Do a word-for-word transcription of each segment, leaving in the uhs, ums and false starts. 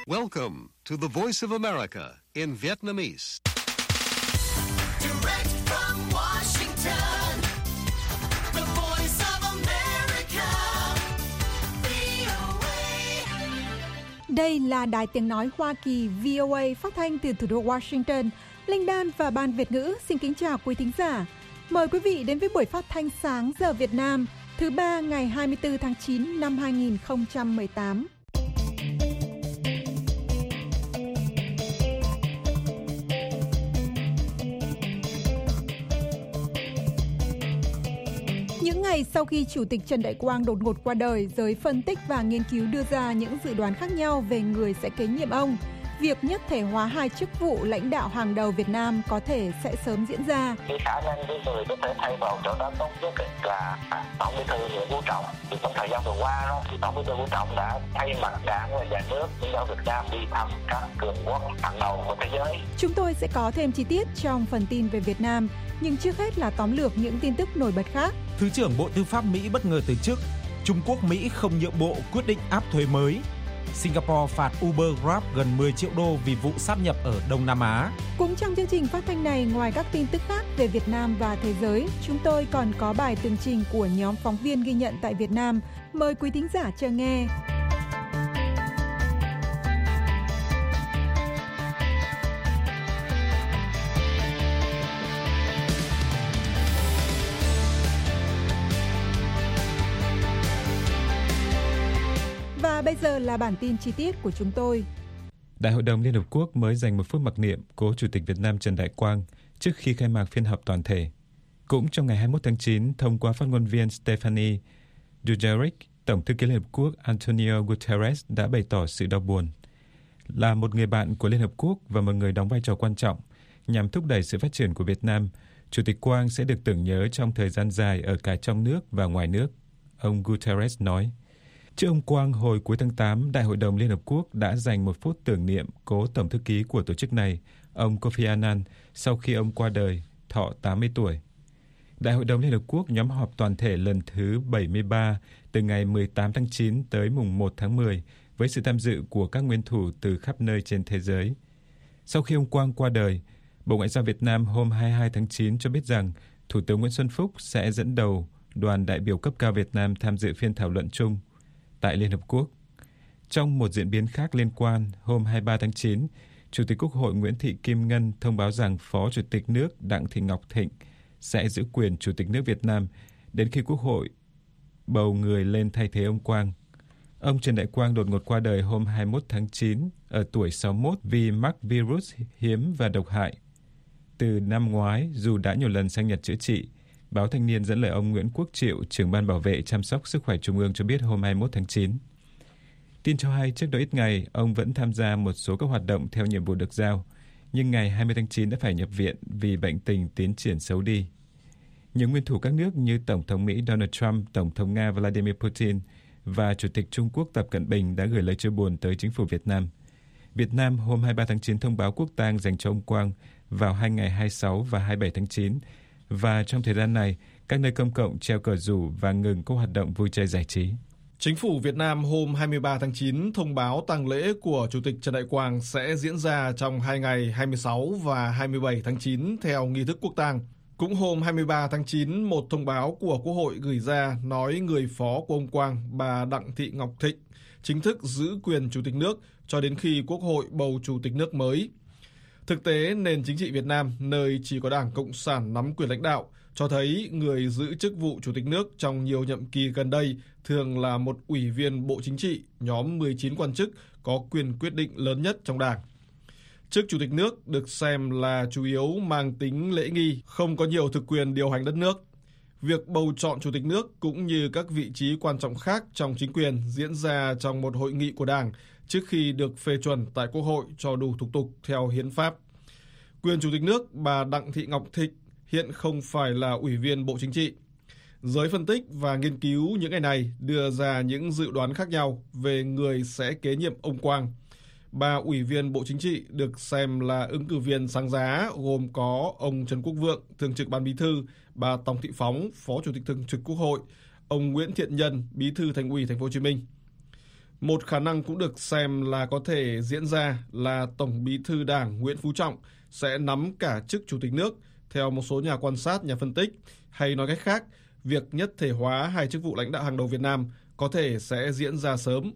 Welcome to the Voice of America in Vietnamese. Direct from Washington, the Voice of America, vê o a. Đây là Đài Tiếng Nói Hoa Kỳ vê o a phát thanh từ thủ đô Washington. Linh Đan và Ban Việt ngữ xin kính chào quý thính giả. Mời quý vị đến với buổi phát thanh sáng giờ Việt Nam thứ ba ngày hai mươi tư tháng chín năm hai nghìn không trăm mười tám. Những ngày sau khi Chủ tịch Trần Đại Quang đột ngột qua đời, giới phân tích và nghiên cứu đưa ra những dự đoán khác nhau về người sẽ kế nhiệm ông. Việc nhất thể hóa hai chức vụ lãnh đạo hàng đầu Việt Nam có thể sẽ sớm diễn ra. Cái khả năng cái người có thể thay vào chỗ đó tốt nhất là Tổng Bí thư Nguyễn Phú Trọng. Thì trong thời gian vừa qua đó, thì Tổng Bí thư Nguyễn Phú Trọng đã thay mặt Đảng và Nhà nước dẫn dắt Việt Nam đi thăm các cường quốc hàng đầu của thế giới. Chúng tôi sẽ có thêm chi tiết trong phần tin về Việt Nam, nhưng trước hết là tóm lược những tin tức nổi bật khác. Thứ trưởng Bộ Tư pháp Mỹ bất ngờ từ chức. Trung Quốc Mỹ không nhượng bộ quyết định áp thuế mới. Singapore phạt Uber Grab gần mười triệu đô vì vụ sáp nhập ở Đông Nam Á. Cũng trong chương trình phát thanh này, ngoài các tin tức khác về Việt Nam và thế giới, chúng tôi còn có bài tường trình của nhóm phóng viên ghi nhận tại Việt Nam. Mời quý thính giả chờ nghe. Và bây giờ là bản tin chi tiết của chúng tôi. Đại hội đồng Liên Hợp Quốc mới dành một phút mặc niệm cố Chủ tịch Việt Nam Trần Đại Quang trước khi khai mạc phiên họp toàn thể. Cũng trong ngày hai mươi mốt tháng chín, thông qua phát ngôn viên Stephane Dujarric, Tổng thư ký Liên Hợp Quốc Antonio Guterres đã bày tỏ sự đau buồn. Là một người bạn của Liên Hợp Quốc và một người đóng vai trò quan trọng nhằm thúc đẩy sự phát triển của Việt Nam, Chủ tịch Quang sẽ được tưởng nhớ trong thời gian dài ở cả trong nước và ngoài nước, ông Guterres nói. Trước ông Quang, hồi cuối tháng tám, Đại hội đồng Liên Hợp Quốc đã dành một phút tưởng niệm cố Tổng thư ký của tổ chức này, ông Kofi Annan, sau khi ông qua đời, thọ tám mươi tuổi. Đại hội đồng Liên Hợp Quốc nhóm họp toàn thể lần thứ bảy mươi ba từ ngày mười tám tháng chín tới mùng một tháng mười với sự tham dự của các nguyên thủ từ khắp nơi trên thế giới. Sau khi ông Quang qua đời, Bộ Ngoại giao Việt Nam hôm hai mươi hai tháng chín cho biết rằng Thủ tướng Nguyễn Xuân Phúc sẽ dẫn đầu đoàn đại biểu cấp cao Việt Nam tham dự phiên thảo luận chung tại Liên Hợp Quốc. Trong một diễn biến khác liên quan, hôm hai mươi ba tháng chín, Chủ tịch Quốc hội Nguyễn Thị Kim Ngân thông báo rằng Phó Chủ tịch nước Đặng Thị Ngọc Thịnh sẽ giữ quyền Chủ tịch nước Việt Nam đến khi Quốc hội bầu người lên thay thế ông Quang. Ông Trần Đại Quang đột ngột qua đời hôm hai mươi mốt tháng chín ở tuổi sáu mươi mốt vì mắc virus hiếm và độc hại. Từ năm ngoái, dù đã nhiều lần sang Nhật chữa trị, Báo Thanh niên dẫn lời ông Nguyễn Quốc Triệu, trưởng ban bảo vệ chăm sóc sức khỏe Trung ương cho biết hôm hai mươi mốt tháng chín. Tin cho hay trước đó ít ngày, ông vẫn tham gia một số các hoạt động theo nhiệm vụ được giao, nhưng ngày hai mươi tháng chín đã phải nhập viện vì bệnh tình tiến triển xấu đi. Những nguyên thủ các nước như Tổng thống Mỹ Donald Trump, Tổng thống Nga Vladimir Putin và Chủ tịch Trung Quốc Tập Cận Bình đã gửi lời chia buồn tới chính phủ Việt Nam. Việt Nam hôm hai mươi ba tháng chín thông báo quốc tang dành cho ông Quang vào hai ngày hai mươi sáu và hai mươi bảy tháng chín, và trong thời gian này, các nơi công cộng treo cờ rủ và ngừng các hoạt động vui chơi giải trí. Chính phủ Việt Nam hôm hai mươi ba tháng chín thông báo tang lễ của Chủ tịch Trần Đại Quang sẽ diễn ra trong hai ngày hai mươi sáu và hai mươi bảy tháng chín theo nghi thức quốc tang. Cũng hôm hai mươi ba tháng chín, một thông báo của Quốc hội gửi ra nói người phó của ông Quang, bà Đặng Thị Ngọc Thịnh, chính thức giữ quyền Chủ tịch nước cho đến khi Quốc hội bầu Chủ tịch nước mới. Thực tế, nền chính trị Việt Nam, nơi chỉ có Đảng Cộng sản nắm quyền lãnh đạo, cho thấy người giữ chức vụ Chủ tịch nước trong nhiều nhiệm kỳ gần đây thường là một ủy viên Bộ Chính trị, nhóm mười chín quan chức có quyền quyết định lớn nhất trong Đảng. Chức Chủ tịch nước được xem là chủ yếu mang tính lễ nghi, không có nhiều thực quyền điều hành đất nước. Việc bầu chọn Chủ tịch nước cũng như các vị trí quan trọng khác trong chính quyền diễn ra trong một hội nghị của Đảng trước khi được phê chuẩn tại Quốc hội cho đủ thủ tục theo hiến pháp. Quyền Chủ tịch nước bà Đặng Thị Ngọc Thịnh hiện không phải là ủy viên Bộ Chính trị. Giới phân tích và nghiên cứu những ngày này đưa ra những dự đoán khác nhau về người sẽ kế nhiệm ông Quang. Ba ủy viên Bộ Chính trị được xem là ứng cử viên sáng giá gồm có ông Trần Quốc Vượng, Thường trực Ban Bí thư, bà Tòng Thị Phóng, Phó Chủ tịch Thường trực Quốc hội, ông Nguyễn Thiện Nhân, Bí thư Thành ủy Thành phố Hồ Chí Minh. Một khả năng cũng được xem là có thể diễn ra là Tổng Bí thư Đảng Nguyễn Phú Trọng sẽ nắm cả chức Chủ tịch nước, theo một số nhà quan sát, nhà phân tích. Hay nói cách khác, việc nhất thể hóa hai chức vụ lãnh đạo hàng đầu Việt Nam có thể sẽ diễn ra sớm.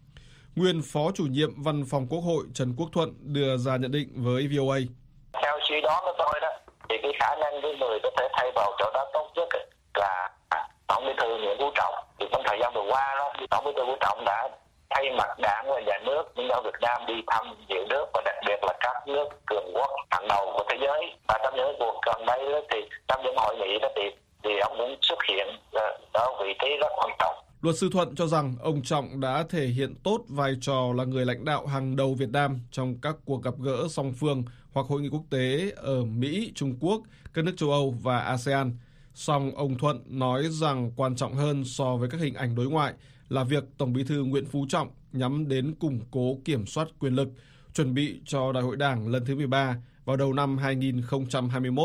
Nguyên Phó Chủ nhiệm Văn phòng Quốc hội Trần Quốc Thuận đưa ra nhận định với vê o a. Theo suy đoán của tôi đó, thì cái khả năng cái người có thể thay vào chỗ đó tốt nhất là Tổng Bí thư Nguyễn Phú Trọng. Thì trong thời gian vừa qua đó, thì Tổng Bí thư Nguyễn Phú Trọng đã thay mặt Đảng và Nhà nước những ở Việt Nam đi thăm nhiều nước, và đặc biệt là các nước cường quốc hàng đầu của thế giới. Và trong những cuộc gần đây đó, thì trong những hội nghị đó thì thì ông cũng xuất hiện ở vị trí rất quan trọng. Luật sư Thuận cho rằng ông Trọng đã thể hiện tốt vai trò là người lãnh đạo hàng đầu Việt Nam trong các cuộc gặp gỡ song phương hoặc hội nghị quốc tế ở Mỹ, Trung Quốc, các nước châu Âu và a sê an. Song ông Thuận nói rằng quan trọng hơn so với các hình ảnh đối ngoại là việc Tổng Bí thư Nguyễn Phú Trọng nhắm đến củng cố kiểm soát quyền lực, chuẩn bị cho Đại hội Đảng lần thứ mười ba vào đầu năm hai nghìn không trăm hai mươi mốt.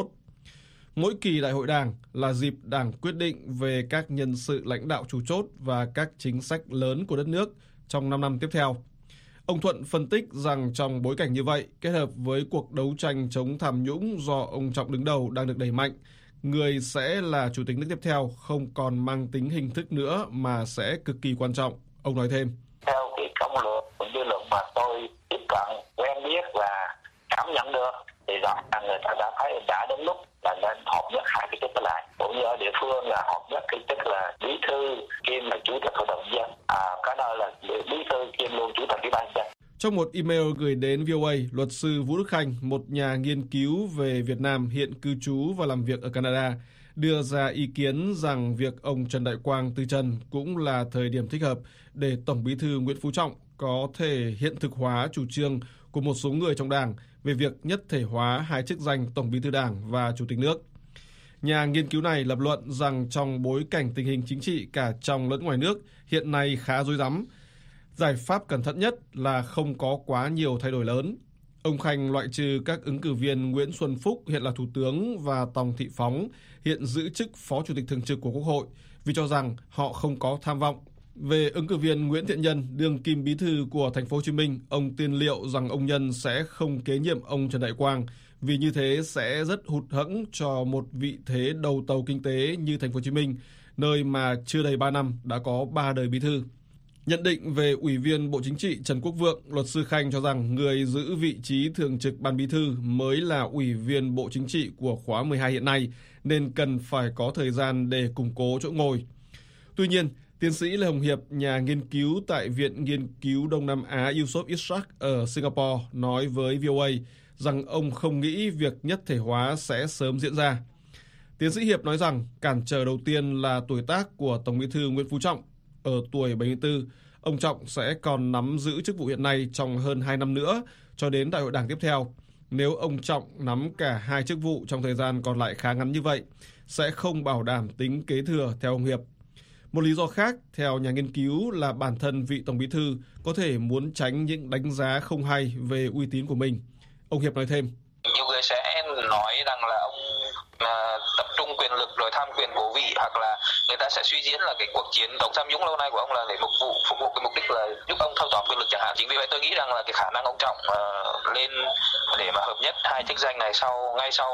Mỗi kỳ Đại hội Đảng là dịp Đảng quyết định về các nhân sự lãnh đạo chủ chốt và các chính sách lớn của đất nước trong năm năm tiếp theo. Ông Thuận phân tích rằng trong bối cảnh như vậy, kết hợp với cuộc đấu tranh chống tham nhũng do ông Trọng đứng đầu đang được đẩy mạnh, người sẽ là Chủ tịch nước tiếp theo không còn mang tính hình thức nữa mà sẽ cực kỳ quan trọng. Ông nói thêm. Theo cái công luận cũng như luận mà tôi tiếp cận, quen biết và cảm nhận được, thì rõ ràng người ta đã thấy đã đến lúc là nên hợp nhất hai cái chức lại. Cũng như ở địa phương là hợp nhất cái chức là bí thư kiêm là chủ tịch hội đồng nhân dân, à, cái đó là bí thư kiêm luôn chủ tịch ủy ban nhân dân. Trong một email gửi đến vê o a, luật sư Vũ Đức Khanh, một nhà nghiên cứu về Việt Nam hiện cư trú và làm việc ở Canada, đưa ra ý kiến rằng việc ông Trần Đại Quang từ trần cũng là thời điểm thích hợp để Tổng Bí thư Nguyễn Phú Trọng có thể hiện thực hóa chủ trương của một số người trong Đảng về việc nhất thể hóa hai chức danh Tổng Bí thư Đảng và Chủ tịch nước. Nhà nghiên cứu này lập luận rằng trong bối cảnh tình hình chính trị cả trong lẫn ngoài nước hiện nay khá rối rắm, giải pháp cẩn thận nhất là không có quá nhiều thay đổi lớn. Ông Khanh loại trừ các ứng cử viên Nguyễn Xuân Phúc hiện là Thủ tướng và Tòng Thị Phóng hiện giữ chức Phó Chủ tịch Thường trực của Quốc hội vì cho rằng họ không có tham vọng. Về ứng cử viên Nguyễn Thiện Nhân, đương kim bí thư của Thành phố Hồ Chí Minh, ông tiên liệu rằng ông Nhân sẽ không kế nhiệm ông Trần Đại Quang vì như thế sẽ rất hụt hẫng cho một vị thế đầu tàu kinh tế như Thành phố Hồ Chí Minh, nơi mà chưa đầy ba năm đã có ba đời bí thư. Nhận định về Ủy viên Bộ Chính trị Trần Quốc Vượng, luật sư Khanh cho rằng người giữ vị trí thường trực Ban Bí thư mới là Ủy viên Bộ Chính trị của khóa mười hai hiện nay, nên cần phải có thời gian để củng cố chỗ ngồi. Tuy nhiên, tiến sĩ Lê Hồng Hiệp, nhà nghiên cứu tại Viện Nghiên cứu Đông Nam Á Yusof Ishak ở Singapore, nói với vê o a rằng ông không nghĩ việc nhất thể hóa sẽ sớm diễn ra. Tiến sĩ Hiệp nói rằng cản trở đầu tiên là tuổi tác của Tổng Bí thư Nguyễn Phú Trọng. Ở tuổi bảy mươi tư, ông Trọng sẽ còn nắm giữ chức vụ hiện nay trong hơn hai năm nữa cho đến Đại hội Đảng tiếp theo. Nếu ông Trọng nắm cả hai chức vụ trong thời gian còn lại khá ngắn như vậy, sẽ không bảo đảm tính kế thừa theo ông Hiệp. Một lý do khác, theo nhà nghiên cứu, là bản thân vị Tổng Bí thư có thể muốn tránh những đánh giá không hay về uy tín của mình. Ông Hiệp nói thêm. Nhiều người sẽ nói rằng là ông uh, tập trung quyền lực rồi tham quyền cố vị, hoặc là người ta sẽ suy diễn là cái cuộc chiến chống tham nhũng lâu nay của ông là để mục vụ phục vụ cái mục đích là giúp ông thâu tóm quyền lực chẳng hạn. Chính vì vậy tôi nghĩ rằng là cái khả năng ông Trọng uh, lên để mà hợp nhất hai chức danh này sau ngay sau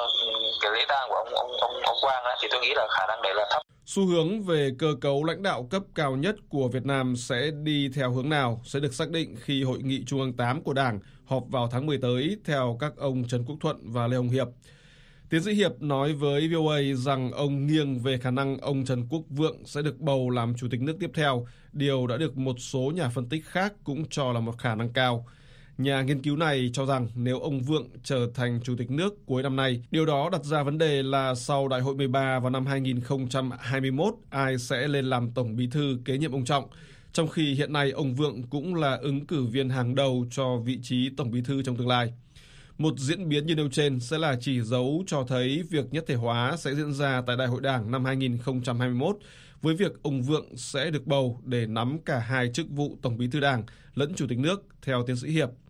cái lễ tang của ông ông ông ông Quang á, thì tôi nghĩ là khả năng đấy là thấp. Xu hướng về cơ cấu lãnh đạo cấp cao nhất của Việt Nam sẽ đi theo hướng nào sẽ được xác định khi Hội nghị Trung ương tám của Đảng họp vào tháng mười tới, theo các ông Trần Quốc Thuận và Lê Hồng Hiệp. Tiến sĩ Hiệp nói với vê o a rằng ông nghiêng về khả năng ông Trần Quốc Vượng sẽ được bầu làm Chủ tịch nước tiếp theo, điều đã được một số nhà phân tích khác cũng cho là một khả năng cao. Nhà nghiên cứu này cho rằng nếu ông Vượng trở thành Chủ tịch nước cuối năm nay, điều đó đặt ra vấn đề là sau Đại hội mười ba vào năm hai nghìn không trăm hai mươi mốt, ai sẽ lên làm Tổng Bí thư kế nhiệm ông Trọng, trong khi hiện nay ông Vượng cũng là ứng cử viên hàng đầu cho vị trí Tổng Bí thư trong tương lai. Một diễn biến như nêu trên sẽ là chỉ dấu cho thấy việc nhất thể hóa sẽ diễn ra tại Đại hội Đảng năm hai nghìn không trăm hai mươi mốt, với việc ông Vượng sẽ được bầu để nắm cả hai chức vụ Tổng Bí thư Đảng lẫn Chủ tịch nước, theo tiến sĩ Hiệp.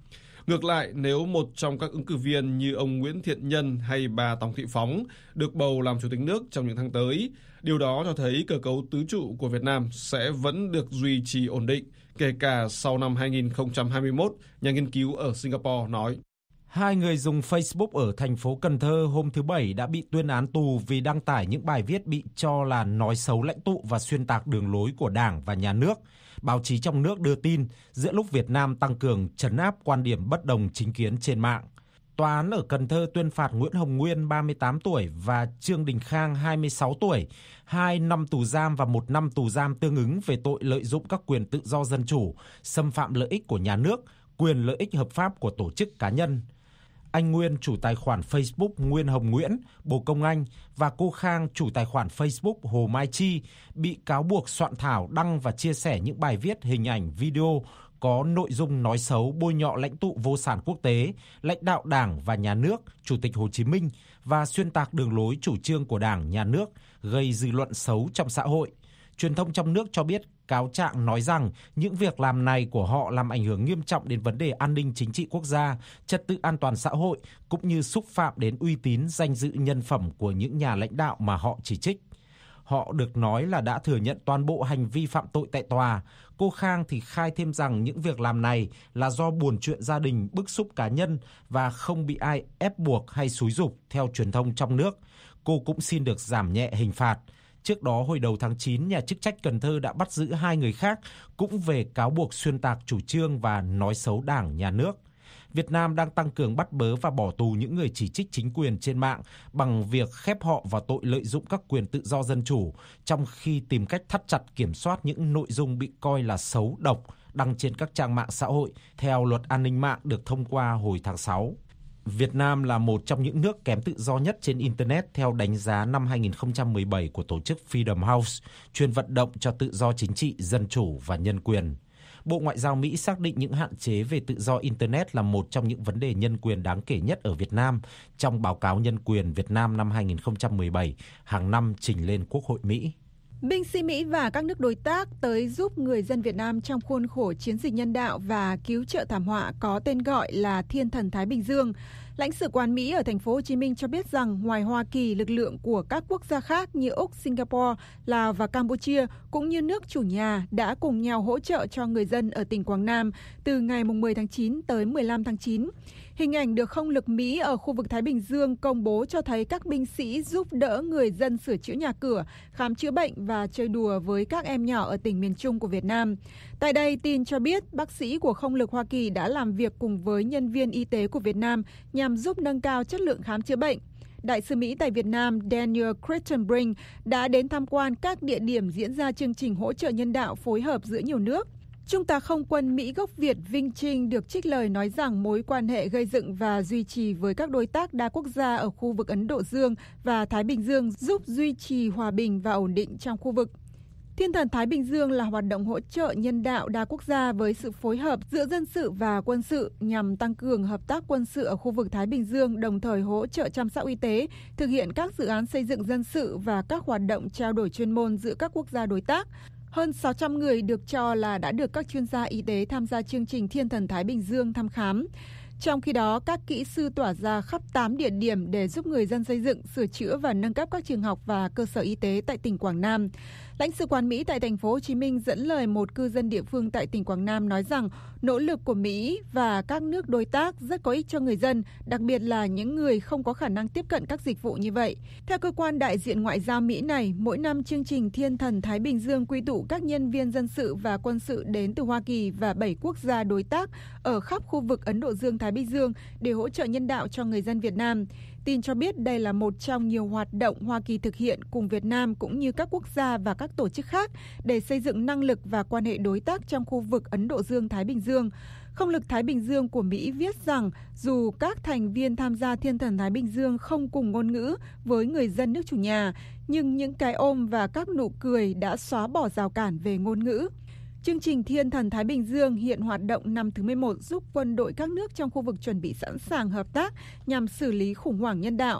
Ngược lại, nếu một trong các ứng cử viên như ông Nguyễn Thiện Nhân hay bà Tòng Thị Phóng được bầu làm chủ tịch nước trong những tháng tới, điều đó cho thấy cơ cấu tứ trụ của Việt Nam sẽ vẫn được duy trì ổn định, kể cả sau năm hai nghìn không trăm hai mươi mốt, nhà nghiên cứu ở Singapore nói. Hai người dùng Facebook ở thành phố Cần Thơ hôm thứ Bảy đã bị tuyên án tù vì đăng tải những bài viết bị cho là nói xấu lãnh tụ và xuyên tạc đường lối của Đảng và Nhà nước. Báo chí trong nước đưa tin giữa lúc Việt Nam tăng cường trấn áp quan điểm bất đồng chính kiến trên mạng. Tòa án ở Cần Thơ tuyên phạt Nguyễn Hồng Nguyên, ba mươi tám tuổi và Trương Đình Khang, hai mươi sáu tuổi, hai năm tù giam và một năm tù giam tương ứng về tội lợi dụng các quyền tự do dân chủ, xâm phạm lợi ích của nhà nước, quyền lợi ích hợp pháp của tổ chức cá nhân. Anh Nguyên, chủ tài khoản Facebook Nguyên Hồng Nguyễn, bồ công anh, và cô Khang, chủ tài khoản Facebook Hồ Mai Chi, bị cáo buộc soạn thảo, đăng và chia sẻ những bài viết, hình ảnh, video có nội dung nói xấu, bôi nhọ lãnh tụ vô sản quốc tế, lãnh đạo Đảng và Nhà nước, Chủ tịch Hồ Chí Minh và xuyên tạc đường lối chủ trương của Đảng, Nhà nước, gây dư luận xấu trong xã hội. Truyền thông trong nước cho biết cáo trạng nói rằng những việc làm này của họ làm ảnh hưởng nghiêm trọng đến vấn đề an ninh chính trị quốc gia, trật tự an toàn xã hội, cũng như xúc phạm đến uy tín, danh dự, nhân phẩm của những nhà lãnh đạo mà họ chỉ trích. Họ được nói là đã thừa nhận toàn bộ hành vi phạm tội tại tòa. Cô Khang thì khai thêm rằng những việc làm này là do buồn chuyện gia đình, bức xúc cá nhân và không bị ai ép buộc hay xúi giục theo truyền thông trong nước. Cô cũng xin được giảm nhẹ hình phạt. Trước đó, hồi đầu tháng chín, nhà chức trách Cần Thơ đã bắt giữ hai người khác cũng về cáo buộc xuyên tạc chủ trương và nói xấu Đảng, Nhà nước. Việt Nam đang tăng cường bắt bớ và bỏ tù những người chỉ trích chính quyền trên mạng bằng việc khép họ vào tội lợi dụng các quyền tự do dân chủ, trong khi tìm cách thắt chặt kiểm soát những nội dung bị coi là xấu, độc đăng trên các trang mạng xã hội theo luật an ninh mạng được thông qua hồi tháng sáu. Việt Nam là một trong những nước kém tự do nhất trên Internet theo đánh giá năm hai nghìn không trăm mười bảy của tổ chức Freedom House, chuyên vận động cho tự do chính trị, dân chủ và nhân quyền. Bộ Ngoại giao Mỹ xác định những hạn chế về tự do Internet là một trong những vấn đề nhân quyền đáng kể nhất ở Việt Nam trong báo cáo nhân quyền Việt Nam năm hai nghìn không trăm mười bảy, hàng năm trình lên Quốc hội Mỹ. Binh sĩ Mỹ và các nước đối tác tới giúp người dân Việt Nam trong khuôn khổ chiến dịch nhân đạo và cứu trợ thảm họa có tên gọi là Thiên thần Thái Bình Dương. Lãnh sự quán Mỹ ở thành phố Hồ Chí Minh cho biết rằng ngoài Hoa Kỳ, lực lượng của các quốc gia khác như Úc, Singapore, Lào và Campuchia cũng như nước chủ nhà đã cùng nhau hỗ trợ cho người dân ở tỉnh Quảng Nam từ ngày mười tháng chín tới mười lăm tháng chín. Hình ảnh được không lực Mỹ ở khu vực Thái Bình Dương công bố cho thấy các binh sĩ giúp đỡ người dân sửa chữa nhà cửa, khám chữa bệnh và chơi đùa với các em nhỏ ở tỉnh miền Trung của Việt Nam. Tại đây, tin cho biết bác sĩ của không lực Hoa Kỳ đã làm việc cùng với nhân viên y tế của Việt Nam nhằm giúp nâng cao chất lượng khám chữa bệnh. Đại sứ Mỹ tại Việt Nam Daniel Crittenbrink đã đến tham quan các địa điểm diễn ra chương trình hỗ trợ nhân đạo phối hợp giữa nhiều nước. Trung tá không quân Mỹ gốc Việt Vinh Trinh được trích lời nói rằng mối quan hệ gây dựng và duy trì với các đối tác đa quốc gia ở khu vực Ấn Độ Dương và Thái Bình Dương giúp duy trì hòa bình và ổn định trong khu vực. Thiên thần Thái Bình Dương là hoạt động hỗ trợ nhân đạo đa quốc gia với sự phối hợp giữa dân sự và quân sự nhằm tăng cường hợp tác quân sự ở khu vực Thái Bình Dương, đồng thời hỗ trợ chăm sóc y tế, thực hiện các dự án xây dựng dân sự và các hoạt động trao đổi chuyên môn giữa các quốc gia đối tác. Hơn sáu trăm người được cho là đã được các chuyên gia y tế tham gia chương trình Thiên thần Thái Bình Dương thăm khám. Trong khi đó, các kỹ sư tỏa ra khắp tám địa điểm để giúp người dân xây dựng, sửa chữa và nâng cấp các trường học và cơ sở y tế tại tỉnh Quảng Nam. Lãnh sự quán Mỹ tại thành phố Hồ Chí Minh dẫn lời một cư dân địa phương tại tỉnh Quảng Nam nói rằng nỗ lực của Mỹ và các nước đối tác rất có ích cho người dân, đặc biệt là những người không có khả năng tiếp cận các dịch vụ như vậy. Theo cơ quan đại diện ngoại giao Mỹ này, mỗi năm chương trình Thiên thần Thái Bình Dương quy tụ các nhân viên dân sự và quân sự đến từ Hoa Kỳ và bảy quốc gia đối tác ở khắp khu vực Ấn Độ Dương Thái Bình Dương để hỗ trợ nhân đạo cho người dân Việt Nam. Tin cho biết đây là một trong nhiều hoạt động Hoa Kỳ thực hiện cùng Việt Nam cũng như các quốc gia và các tổ chức khác để xây dựng năng lực và quan hệ đối tác trong khu vực Ấn Độ Dương Thái Bình Dương. Không lực Thái Bình Dương của Mỹ viết rằng dù các thành viên tham gia Thiên thần Thái Bình Dương không cùng ngôn ngữ với người dân nước chủ nhà, nhưng những cái ôm và các nụ cười đã xóa bỏ rào cản về ngôn ngữ. Chương trình Thiên thần Thái Bình Dương hiện hoạt động năm thứ mười một giúp quân đội các nước trong khu vực chuẩn bị sẵn sàng hợp tác nhằm xử lý khủng hoảng nhân đạo.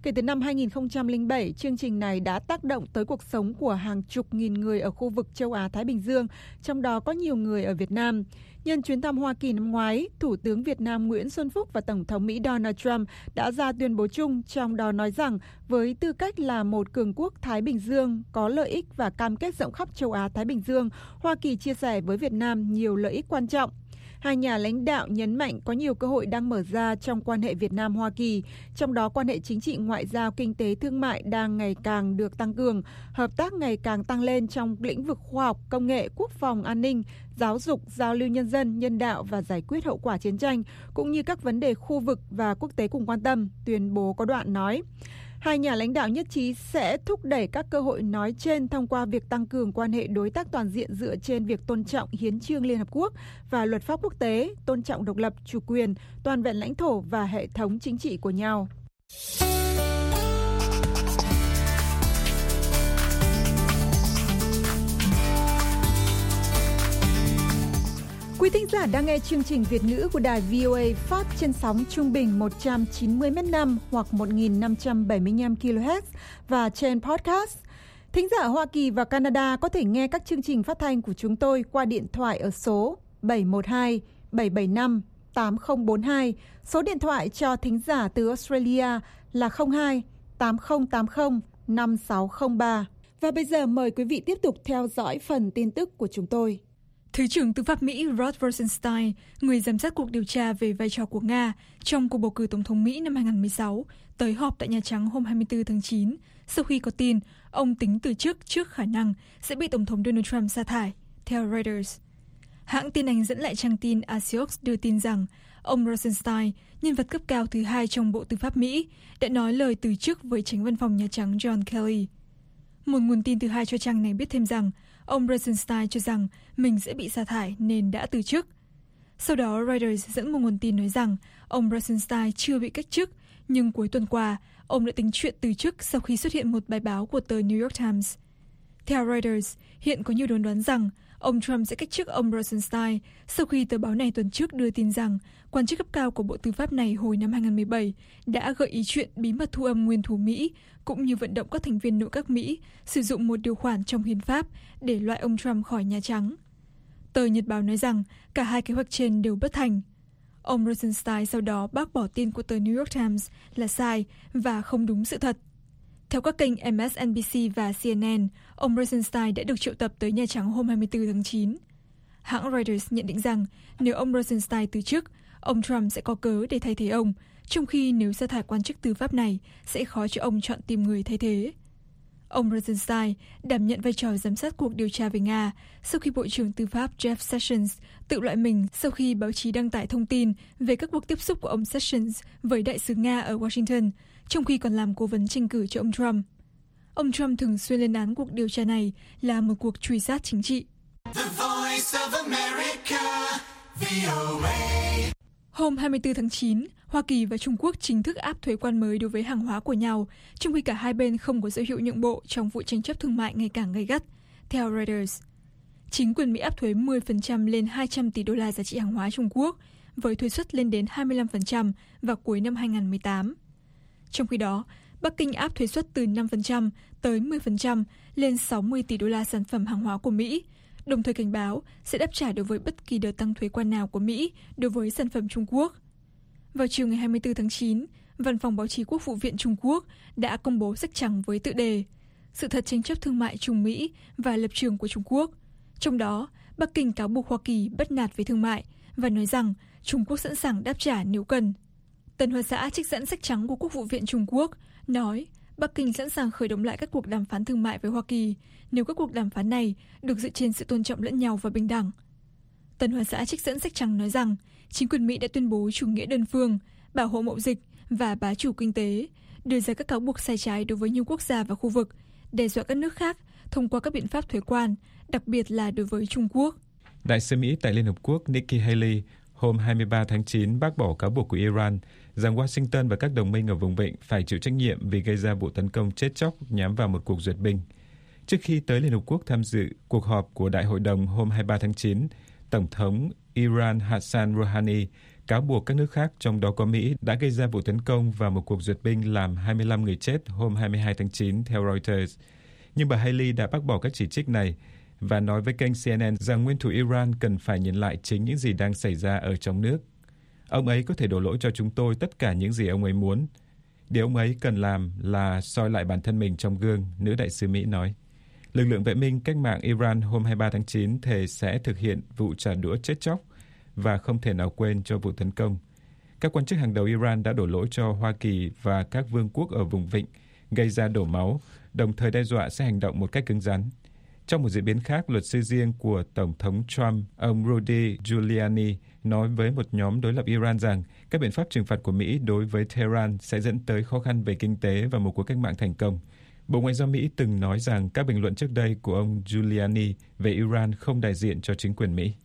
Kể từ năm hai nghìn không trăm lẻ bảy, chương trình này đã tác động tới cuộc sống của hàng chục nghìn người ở khu vực châu Á-Thái Bình Dương, trong đó có nhiều người ở Việt Nam. Nhân chuyến thăm Hoa Kỳ năm ngoái, Thủ tướng Việt Nam Nguyễn Xuân Phúc và Tổng thống Mỹ Donald Trump đã ra tuyên bố chung, trong đó nói rằng với tư cách là một cường quốc Thái Bình Dương có lợi ích và cam kết rộng khắp châu Á-Thái Bình Dương, Hoa Kỳ chia sẻ với Việt Nam nhiều lợi ích quan trọng. Hai nhà lãnh đạo nhấn mạnh có nhiều cơ hội đang mở ra trong quan hệ Việt Nam-Hoa Kỳ, trong đó quan hệ chính trị, ngoại giao, kinh tế, thương mại đang ngày càng được tăng cường, hợp tác ngày càng tăng lên trong lĩnh vực khoa học, công nghệ, quốc phòng, an ninh, giáo dục, giao lưu nhân dân, nhân đạo và giải quyết hậu quả chiến tranh, cũng như các vấn đề khu vực và quốc tế cùng quan tâm, tuyên bố có đoạn nói. Hai nhà lãnh đạo nhất trí sẽ thúc đẩy các cơ hội nói trên thông qua việc tăng cường quan hệ đối tác toàn diện dựa trên việc tôn trọng hiến chương Liên Hợp Quốc và luật pháp quốc tế, tôn trọng độc lập, chủ quyền, toàn vẹn lãnh thổ và hệ thống chính trị của nhau. Quý thính giả đang nghe chương trình Việt ngữ của đài vê o a phát trên sóng trung bình một trăm chín mươi mét năm hoặc một nghìn năm trăm bảy mươi lăm ki lô héc và trên podcast. Thính giả Hoa Kỳ và Canada có thể nghe các chương trình phát thanh của chúng tôi qua điện thoại ở số bảy một hai bảy bảy năm tám không bốn hai. Số điện thoại cho thính giả từ Australia là không hai tám không tám không năm sáu không ba. Và bây giờ mời quý vị tiếp tục theo dõi phần tin tức của chúng tôi. Thứ trưởng Tư pháp Mỹ Rod Rosenstein, người giám sát cuộc điều tra về vai trò của Nga trong cuộc bầu cử tổng thống Mỹ năm hai nghìn không trăm mười sáu, tới họp tại Nhà Trắng hôm hai mươi tư tháng chín, sau khi có tin ông tính từ chức trước khả năng sẽ bị Tổng thống Donald Trump sa thải, theo Reuters. Hãng tin Anh dẫn lại trang tin Axios đưa tin rằng ông Rosenstein, nhân vật cấp cao thứ hai trong Bộ Tư pháp Mỹ, đã nói lời từ chức với Chánh Văn phòng Nhà Trắng John Kelly. Một nguồn tin thứ hai cho trang này biết thêm rằng ông Rosenstein cho rằng mình sẽ bị sa thải nên đã từ chức. Sau đó, Reuters dẫn một nguồn tin nói rằng ông Rosenstein chưa bị cách chức, nhưng cuối tuần qua, ông đã tính chuyện từ chức sau khi xuất hiện một bài báo của tờ New York Times. Theo Reuters, hiện có nhiều đồn đoán rằng ông Trump sẽ cách chức ông Rosenstein sau khi tờ báo này tuần trước đưa tin rằng quan chức cấp cao của Bộ Tư pháp này hồi năm hai nghìn không trăm mười bảy đã gợi ý chuyện bí mật thu âm nguyên thủ Mỹ, cũng như vận động các thành viên nội các Mỹ sử dụng một điều khoản trong hiến pháp để loại ông Trump khỏi Nhà Trắng. Tờ Nhật báo nói rằng cả hai kế hoạch trên đều bất thành. Ông Rosenstein sau đó bác bỏ tin của tờ New York Times là sai và không đúng sự thật. Theo các kênh em ét en bê xê và xê en en, ông Rosenstein đã được triệu tập tới Nhà Trắng hôm hai mươi tư tháng chín. Hãng Reuters nhận định rằng nếu ông Rosenstein từ chức, ông Trump sẽ có cớ để thay thế ông, trong khi nếu sa thải quan chức tư pháp này, sẽ khó cho ông chọn tìm người thay thế. Ông Rosenstein đảm nhận vai trò giám sát cuộc điều tra về Nga sau khi Bộ trưởng Tư pháp Jeff Sessions tự loại mình sau khi báo chí đăng tải thông tin về các cuộc tiếp xúc của ông Sessions với đại sứ Nga ở Washington, trong khi còn làm cố vấn tranh cử cho ông Trump. Ông Trump thường xuyên lên án cuộc điều tra này là một cuộc truy sát chính trị. The Voice of America, vê o a. Hôm hai mươi tư tháng chín, Hoa Kỳ và Trung Quốc chính thức áp thuế quan mới đối với hàng hóa của nhau, trong khi cả hai bên không có dấu hiệu nhượng bộ trong vụ tranh chấp thương mại ngày càng gay gắt, theo Reuters. Chính quyền Mỹ áp thuế mười phần trăm lên hai trăm tỷ đô la giá trị hàng hóa Trung Quốc, với thuế suất lên đến hai mươi lăm phần trăm vào cuối năm hai nghìn không trăm mười tám. Trong khi đó, Bắc Kinh áp thuế suất từ năm phần trăm tới mười phần trăm lên sáu mươi tỷ đô la sản phẩm hàng hóa của Mỹ, đồng thời cảnh báo sẽ đáp trả đối với bất kỳ đợt tăng thuế quan nào của Mỹ đối với sản phẩm Trung Quốc. Vào chiều ngày hai mươi tư tháng chín, Văn phòng Báo chí Quốc vụ viện Trung Quốc đã công bố sách trắng với tựa đề Sự thật tranh chấp thương mại Trung Mỹ và lập trường của Trung Quốc. Trong đó, Bắc Kinh cáo buộc Hoa Kỳ bắt nạt về thương mại và nói rằng Trung Quốc sẵn sàng đáp trả nếu cần. Tân Hoa Xã trích dẫn sách trắng của Quốc vụ viện Trung Quốc nói Bắc Kinh sẵn sàng khởi động lại các cuộc đàm phán thương mại với Hoa Kỳ nếu các cuộc đàm phán này được dựa trên sự tôn trọng lẫn nhau và bình đẳng. Tân Hoa Xã trích dẫn sách trắng nói rằng chính quyền Mỹ đã tuyên bố chủ nghĩa đơn phương, bảo hộ mậu dịch và bá chủ kinh tế, đưa ra các cáo buộc sai trái đối với nhiều quốc gia và khu vực, đe dọa các nước khác thông qua các biện pháp thuế quan, đặc biệt là đối với Trung Quốc. Đại sứ Mỹ tại Liên Hợp Quốc Nikki Haley hôm hai mươi ba tháng chín bác bỏ cáo buộc của Iran rằng Washington và các đồng minh ở vùng vịnh phải chịu trách nhiệm vì gây ra vụ tấn công chết chóc nhắm vào một cuộc duyệt binh. Trước khi tới Liên Hợp Quốc tham dự cuộc họp của Đại hội đồng hôm hai mươi ba tháng chín, Tổng thống Iran Hassan Rouhani cáo buộc các nước khác, trong đó có Mỹ, đã gây ra vụ tấn công vào một cuộc duyệt binh làm hai mươi lăm người chết hôm hai mươi hai tháng chín, theo Reuters. Nhưng bà Haley đã bác bỏ các chỉ trích này và nói với kênh C N N rằng nguyên thủ Iran cần phải nhìn lại chính những gì đang xảy ra ở trong nước. Ông ấy có thể đổ lỗi cho chúng tôi tất cả những gì ông ấy muốn. Điều ông ấy cần làm là soi lại bản thân mình trong gương, nữ đại sứ Mỹ nói. Lực lượng vệ minh cách mạng Iran hôm hai mươi ba tháng chín thề sẽ thực hiện vụ trả đũa chết chóc và không thể nào quên cho vụ tấn công. Các quan chức hàng đầu Iran đã đổ lỗi cho Hoa Kỳ và các vương quốc ở vùng vịnh gây ra đổ máu, đồng thời đe dọa sẽ hành động một cách cứng rắn. Trong một diễn biến khác, luật sư riêng của Tổng thống Trump, ông Rudy Giuliani, nói với một nhóm đối lập Iran rằng các biện pháp trừng phạt của Mỹ đối với Tehran sẽ dẫn tới khó khăn về kinh tế và một cuộc cách mạng thành công. Bộ Ngoại giao Mỹ từng nói rằng các bình luận trước đây của ông Giuliani về Iran không đại diện cho chính quyền Mỹ.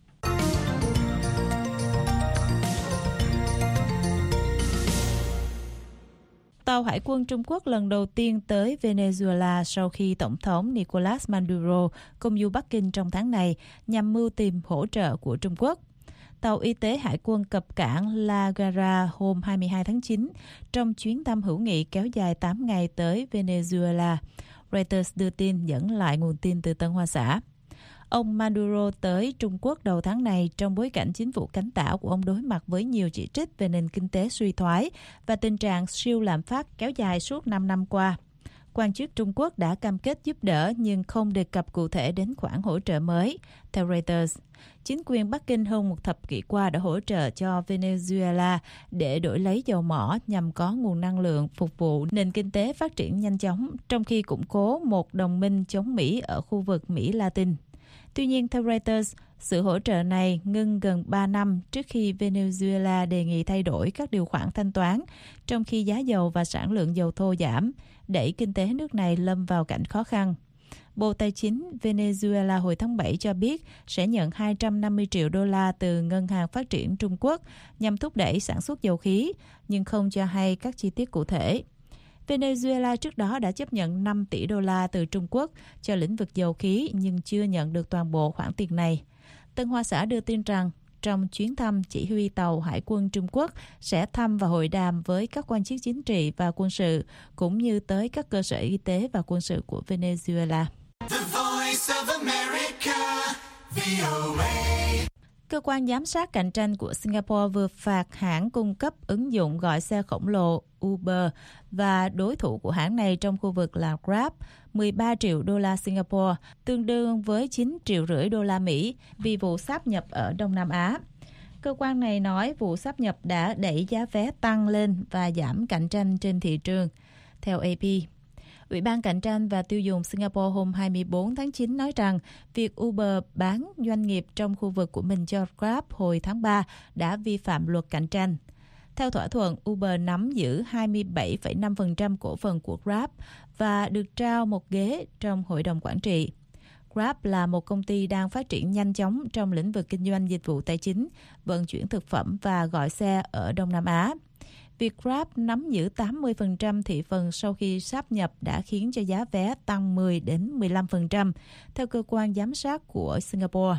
Tàu hải quân Trung Quốc lần đầu tiên tới Venezuela sau khi Tổng thống Nicolas Maduro công du Bắc Kinh trong tháng này nhằm mưu tìm hỗ trợ của Trung Quốc. Tàu y tế hải quân cập cảng La Guaira hôm hai mươi hai tháng chín trong chuyến thăm hữu nghị kéo dài tám ngày tới Venezuela. Reuters đưa tin dẫn lại nguồn tin từ Tân Hoa Xã. Ông Maduro tới Trung Quốc đầu tháng này trong bối cảnh chính phủ cánh tả của ông đối mặt với nhiều chỉ trích về nền kinh tế suy thoái và tình trạng siêu lạm phát kéo dài suốt năm năm qua. Quan chức Trung Quốc đã cam kết giúp đỡ nhưng không đề cập cụ thể đến khoản hỗ trợ mới. Theo Reuters, chính quyền Bắc Kinh hơn một thập kỷ qua đã hỗ trợ cho Venezuela để đổi lấy dầu mỏ nhằm có nguồn năng lượng phục vụ nền kinh tế phát triển nhanh chóng, trong khi củng cố một đồng minh chống Mỹ ở khu vực Mỹ Latin. Tuy nhiên, theo Reuters, sự hỗ trợ này ngưng gần ba năm trước khi Venezuela đề nghị thay đổi các điều khoản thanh toán, trong khi giá dầu và sản lượng dầu thô giảm, đẩy kinh tế nước này lâm vào cảnh khó khăn. Bộ Tài chính Venezuela hồi tháng bảy cho biết sẽ nhận hai trăm năm mươi triệu đô la từ Ngân hàng Phát triển Trung Quốc nhằm thúc đẩy sản xuất dầu khí, nhưng không cho hay các chi tiết cụ thể. Venezuela trước đó đã chấp nhận năm tỷ đô la từ Trung Quốc cho lĩnh vực dầu khí nhưng chưa nhận được toàn bộ khoản tiền này. Tân Hoa Xã đưa tin rằng trong chuyến thăm, chỉ huy tàu Hải quân Trung Quốc sẽ thăm và hội đàm với các quan chức chính trị và quân sự, cũng như tới các cơ sở y tế và quân sự của Venezuela. The Voice of America, V O A. Cơ quan giám sát cạnh tranh của Singapore vừa phạt hãng cung cấp ứng dụng gọi xe khổng lồ Uber và đối thủ của hãng này trong khu vực là Grab mười ba triệu đô la Singapore, tương đương với chín triệu rưỡi đô la Mỹ vì vụ sáp nhập ở Đông Nam Á. Cơ quan này nói vụ sáp nhập đã đẩy giá vé tăng lên và giảm cạnh tranh trên thị trường. Theo A P, Ủy ban Cạnh tranh và Tiêu dùng Singapore hôm hai mươi bốn tháng chín nói rằng việc Uber bán doanh nghiệp trong khu vực của mình cho Grab hồi tháng ba đã vi phạm luật cạnh tranh. Theo thỏa thuận, Uber nắm giữ hai mươi bảy phẩy năm phần trăm cổ phần của Grab và được trao một ghế trong hội đồng quản trị. Grab là một công ty đang phát triển nhanh chóng trong lĩnh vực kinh doanh dịch vụ tài chính, vận chuyển thực phẩm và gọi xe ở Đông Nam Á. Việc Grab nắm giữ tám mươi phần trăm thị phần sau khi sáp nhập đã khiến cho giá vé tăng mười đến mười lăm phần trăm, theo cơ quan giám sát của Singapore.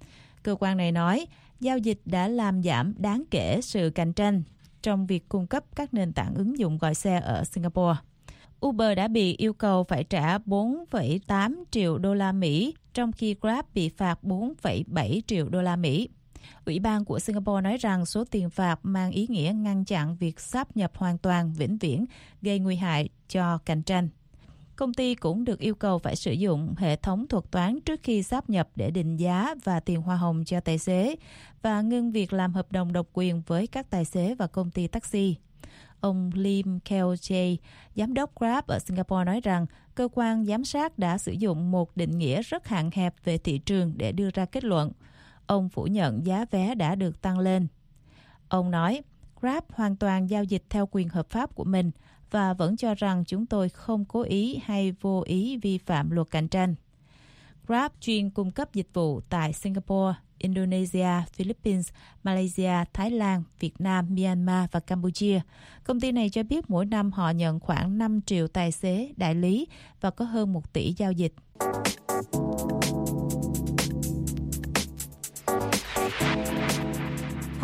Cơ quan này nói, giao dịch đã làm giảm đáng kể sự cạnh tranh trong việc cung cấp các nền tảng ứng dụng gọi xe ở Singapore. Uber đã bị yêu cầu phải trả bốn phẩy tám triệu đô la Mỹ, trong khi Grab bị phạt bốn phẩy bảy triệu đô la Mỹ. Ủy ban của Singapore nói rằng số tiền phạt mang ý nghĩa ngăn chặn việc sáp nhập hoàn toàn vĩnh viễn, gây nguy hại cho cạnh tranh. Công ty cũng được yêu cầu phải sử dụng hệ thống thuật toán trước khi sáp nhập để định giá và tiền hoa hồng cho tài xế và ngưng việc làm hợp đồng độc quyền với các tài xế và công ty taxi. Ông Lim Keo Jae, giám đốc Grab ở Singapore nói rằng cơ quan giám sát đã sử dụng một định nghĩa rất hạn hẹp về thị trường để đưa ra kết luận. Ông phủ nhận giá vé đã được tăng lên. Ông nói, Grab hoàn toàn giao dịch theo quyền hợp pháp của mình và vẫn cho rằng chúng tôi không cố ý hay vô ý vi phạm luật cạnh tranh. Grab chuyên cung cấp dịch vụ tại Singapore, Indonesia, Philippines, Malaysia, Thái Lan, Việt Nam, Myanmar và Campuchia. Công ty này cho biết mỗi năm họ nhận khoảng năm triệu tài xế, đại lý và có hơn một tỷ giao dịch.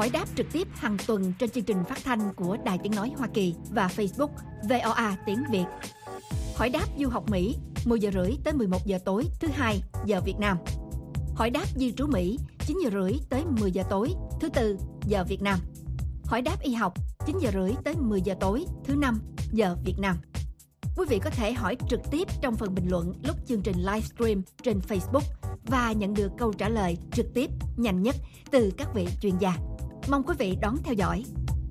hỏi đáp trực tiếp hàng tuần trên chương trình phát thanh của Đài Tiếng Nói Hoa Kỳ và Facebook vê o a Tiếng Việt. Hỏi đáp du học Mỹ, mười giờ rưỡi tới mười một giờ tối thứ hai giờ Việt Nam. Hỏi đáp di trú Mỹ, chín giờ rưỡi tới mười giờ tối thứ tư giờ Việt Nam. Hỏi đáp y học, chín giờ rưỡi tới mười giờ tối thứ năm giờ Việt Nam. Quý vị có thể hỏi trực tiếp trong phần bình luận lúc chương trình livestream trên Facebook và nhận được câu trả lời trực tiếp nhanh nhất từ các vị chuyên gia. Mong quý vị đón theo dõi.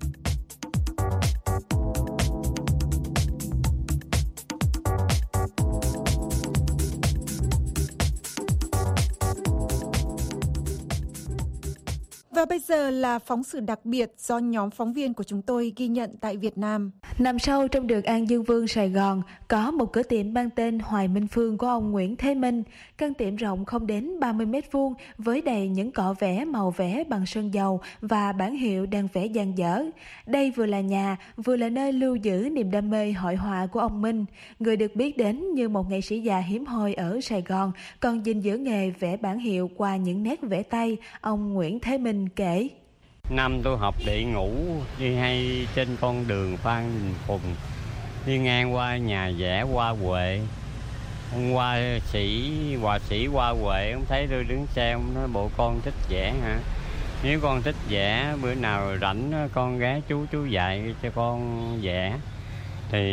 Và bây giờ là phóng sự đặc biệt do nhóm phóng viên của chúng tôi ghi nhận tại Việt Nam. Nằm sâu trong đường An Dương Vương, Sài Gòn, có một cửa tiệm mang tên Hoài Minh Phương của ông Nguyễn Thế Minh. Căn tiệm rộng không đến ba mươi mét vuông với đầy những cọ vẽ màu vẽ bằng sơn dầu và bản hiệu đang vẽ dang dở. Đây vừa là nhà, vừa là nơi lưu giữ niềm đam mê hội họa của ông Minh, người được biết đến như một nghệ sĩ già hiếm hoi ở Sài Gòn, còn gìn giữ nghề vẽ bản hiệu qua những nét vẽ tay. Ông Nguyễn Thế Minh kể: Năm tôi học địa ngũ, đi hay trên con đường Phan Đình Phùng, đi ngang qua nhà vẽ Hoa Huệ. Ông hoa sĩ, họa sĩ Hoa Huệ, ông thấy tôi đứng xe, ông nói bộ con thích vẽ hả? Nếu con thích vẽ, bữa nào rảnh con ghé chú chú dạy cho con vẽ. Thì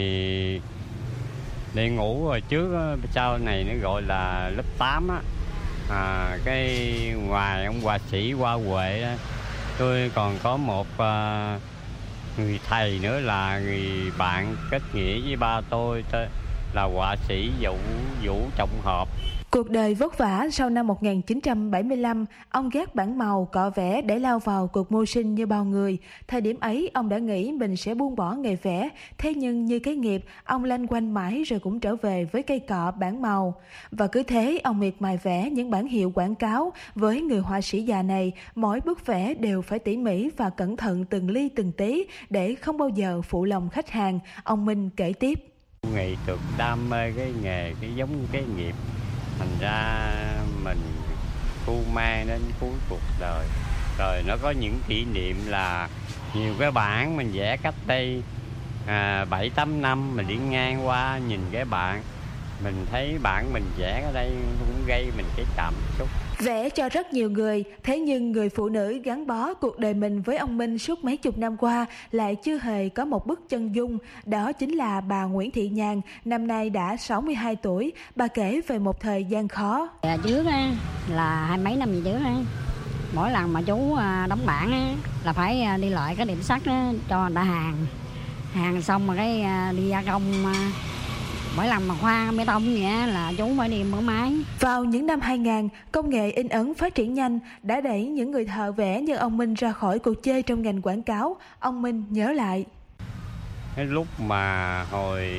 địa ngũ rồi trước, sau này nó gọi là lớp tám á. À, cái ngoài ông họa sĩ Hoa Huệ đó, tôi còn có một uh, người thầy nữa là người bạn kết nghĩa với ba tôi, là họa sĩ Vũ Vũ Trọng Hợp. Cuộc đời vất vả sau năm một nghìn chín trăm bảy mươi lăm, ông ghét bảng màu, cọ vẽ để lao vào cuộc mưu sinh như bao người. Thời điểm ấy, ông đã nghĩ mình sẽ buông bỏ nghề vẽ. Thế nhưng như cái nghiệp, ông lanh quanh mãi rồi cũng trở về với cây cọ bảng màu. Và cứ thế, ông miệt mài vẽ những bản hiệu quảng cáo. Với người họa sĩ già này, mỗi bức vẽ đều phải tỉ mỉ và cẩn thận từng ly từng tí để không bao giờ phụ lòng khách hàng. Ông Minh kể tiếp: Nghệ thuật đam mê cái nghề, cái giống như cái nghiệp. Thành ra mình cu mang đến cuối cuộc đời. Rồi nó có những kỷ niệm là nhiều cái bản mình vẽ cách đây à, bảy tám năm, mình đi ngang qua nhìn cái bản, mình thấy bản mình vẽ ở đây cũng gây mình cái cảm xúc. Vẽ cho rất nhiều người, thế nhưng người phụ nữ gắn bó cuộc đời mình với ông Minh suốt mấy chục năm qua lại chưa hề có một bức chân dung. Đó chính là bà Nguyễn Thị Nhàn, năm nay đã sáu mươi hai tuổi. Bà kể về một thời gian khó. Trước là hai mấy năm gì trước, mỗi lần mà chú đóng bản là phải đi loại cái điểm sắt cho người ta hàng. Hàng xong mà cái đi gia công. Mỗi lần mà khoan bê tông vậy là chú phải đi mở máy. Vào những năm hai nghìn, công nghệ in ấn phát triển nhanh đã đẩy những người thợ vẽ như ông Minh ra khỏi cuộc chơi trong ngành quảng cáo. Ông Minh nhớ lại: Cái lúc mà hồi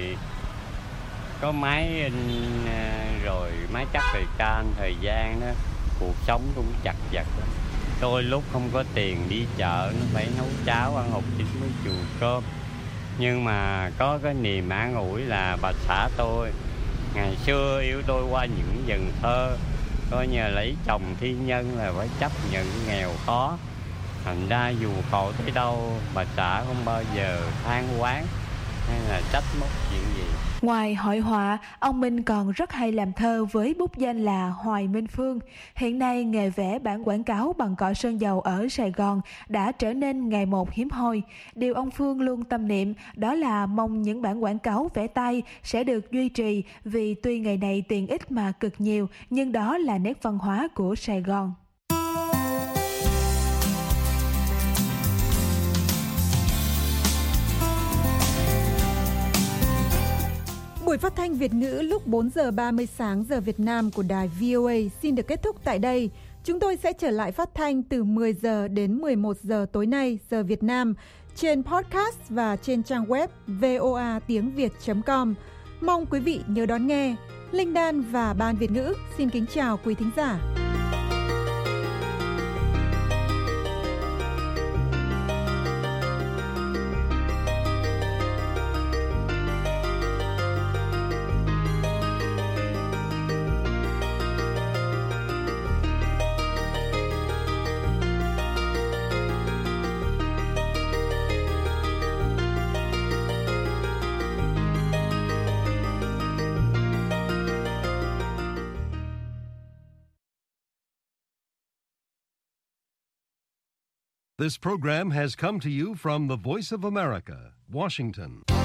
có máy in rồi máy chắc thời gian, thời gian đó, cuộc sống cũng chật vật. Tôi lúc không có tiền đi chợ, nó phải nấu cháo ăn hột chín với chùa cơm. Nhưng mà có cái niềm an ủi là bà xã tôi ngày xưa yêu tôi qua những vần thơ, coi như lấy chồng thi nhân là phải chấp nhận nghèo khó. Thành ra dù khổ tới đâu, bà xã không bao giờ than oán hay là trách móc chuyện gì. Ngoài hội họa, ông Minh còn rất hay làm thơ với bút danh là Hoài Minh Phương. Hiện nay, nghề vẽ bản quảng cáo bằng cọ sơn dầu ở Sài Gòn đã trở nên ngày một hiếm hoi. Điều ông Phương luôn tâm niệm đó là mong những bản quảng cáo vẽ tay sẽ được duy trì, vì tuy ngày này tiền ít mà cực nhiều, nhưng đó là nét văn hóa của Sài Gòn. Buổi phát thanh Việt ngữ lúc bốn giờ ba mươi sáng giờ Việt Nam của đài vê o a xin được kết thúc tại đây. Chúng tôi sẽ trở lại phát thanh từ mười giờ đến mười một giờ tối nay giờ Việt Nam trên podcast và trên trang web voa tiếng việt chấm com. Mong quý vị nhớ đón nghe. Linh Đan và Ban Việt ngữ xin kính chào quý thính giả. This program has come to you from the Voice of America, Washington.